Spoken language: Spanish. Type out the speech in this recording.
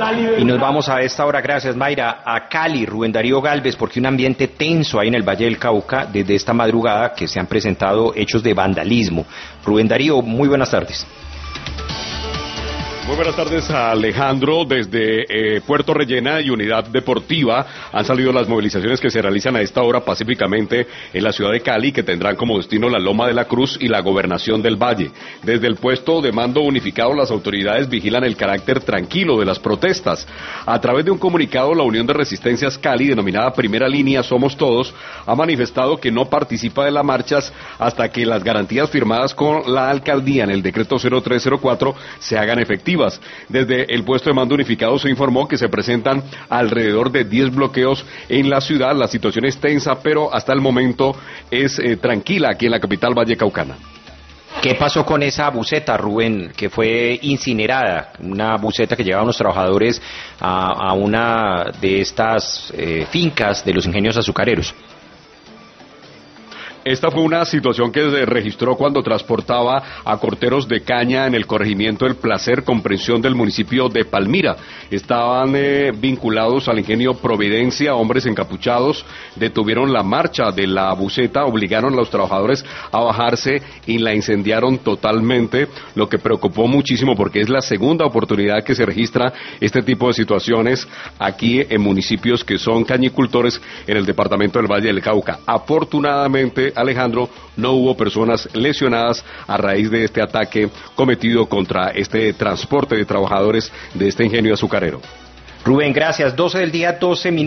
Y nos vamos a esta hora, gracias Mayra, a Cali, Rubén Darío Gálvez, porque un ambiente tenso ahí en el Valle del Cauca desde esta madrugada que se han presentado hechos de vandalismo. Rubén Darío, muy buenas tardes. Muy buenas tardes a Alejandro. Desde Puerto Rellena y Unidad Deportiva han salido las movilizaciones que se realizan a esta hora pacíficamente en la ciudad de Cali, que tendrán como destino la Loma de la Cruz y la Gobernación del Valle. Desde el puesto de mando unificado, las autoridades vigilan el carácter tranquilo de las protestas. A través de un comunicado, la Unión de Resistencias Cali, denominada Primera Línea Somos Todos, ha manifestado que no participa de las marchas hasta que las garantías firmadas con la alcaldía en el decreto 0304 se hagan efectivas. Desde el puesto de mando unificado se informó que se presentan alrededor de 10 bloqueos en la ciudad. La situación es tensa, pero hasta el momento es tranquila aquí en la capital vallecaucana. ¿Qué pasó con esa buseta, Rubén, que fue incinerada? Una buseta que llevaba a unos trabajadores a una de estas fincas de los ingenios azucareros. Esta fue una situación que se registró cuando transportaba a corteros de caña en el corregimiento El Placer, comprensión del municipio de Palmira. Estaban vinculados al ingenio Providencia, hombres encapuchados detuvieron la marcha de la buseta, obligaron a los trabajadores a bajarse y la incendiaron totalmente, lo que preocupó muchísimo porque es la segunda oportunidad que se registra este tipo de situaciones aquí en municipios que son cañicultores en el departamento del Valle del Cauca. Afortunadamente, Alejandro, no hubo personas lesionadas a raíz de este ataque cometido contra este transporte de trabajadores de este ingenio azucarero. Rubén, gracias. 12 del día, 12 minutos.